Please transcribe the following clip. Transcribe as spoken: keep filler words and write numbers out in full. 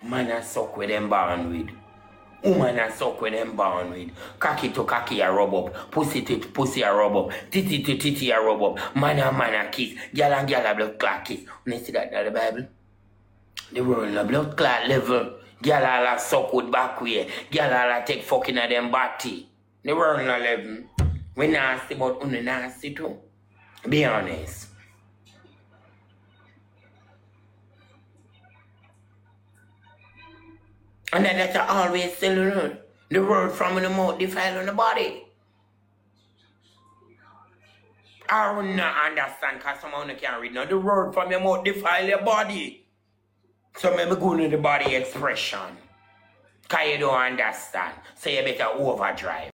Man a suck with them born with. Woman a suck with them born with. Cocky to cocky a rub up. Pussy to pussy a rub up. Titty to titty a rub up. Man a man a kiss. Gyal and gyal a blood clot kiss. When you see that in the Bible? The world in a blood clot level. Gyal all a suck with back way. Gyal all a take fucking at them body. The world in a level. We nasty but only nasty too. Be honest. And then that you always still learn. The word from the mouth defile on the body. I will not understand because someone can't read now. The word from your mouth defile your body. So maybe go to the body expression. Because you don't understand. So you better overdrive.